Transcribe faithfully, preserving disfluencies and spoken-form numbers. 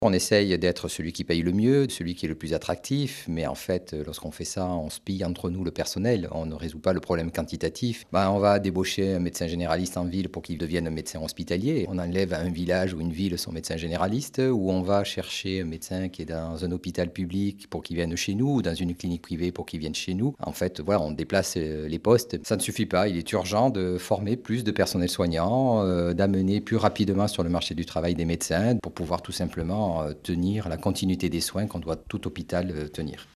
On essaye d'être celui qui paye le mieux, celui qui est le plus attractif, mais en fait, lorsqu'on fait ça, on se pille entre nous le personnel. On ne résout pas le problème quantitatif. Ben, on va débaucher un médecin généraliste en ville pour qu'il devienne un médecin hospitalier. On enlève à un village ou une ville son médecin généraliste, ou on va chercher un médecin qui est dans un hôpital public pour qu'il vienne chez nous, ou dans une clinique privée pour qu'il vienne chez nous. En fait, voilà, on déplace les postes. Ça ne suffit pas. Il est urgent de former plus de personnel soignant, euh, d'amener plus rapidement sur le marché du travail des médecins pour pouvoir tout simplement tenir la continuité des soins qu'on doit tout hôpital tenir.